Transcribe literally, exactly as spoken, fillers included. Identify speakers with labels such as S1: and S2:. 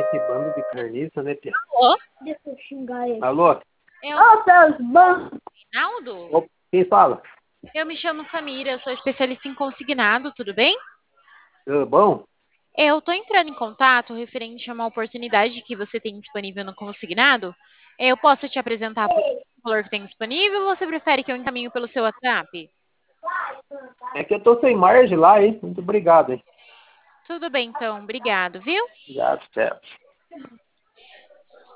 S1: que bando de carniça, né, Tia?
S2: Alô?
S3: Deixa eu xingar ele.
S1: Alô?
S2: Eu,
S3: Ô, seus bons.
S2: Reinaldo?
S1: Ô, quem fala?
S2: Eu me chamo Samira, eu sou especialista em consignado, tudo bem?
S1: Tudo bom?
S2: Eu tô entrando em contato referente a uma oportunidade que você tem disponível no consignado. Eu posso te apresentar por o valor que tem disponível ou você prefere que eu encaminhe pelo seu WhatsApp?
S1: É que eu tô sem margem lá, hein? Muito obrigado, hein?
S2: Tudo bem, então. Obrigado, viu?
S1: Obrigado, tchau.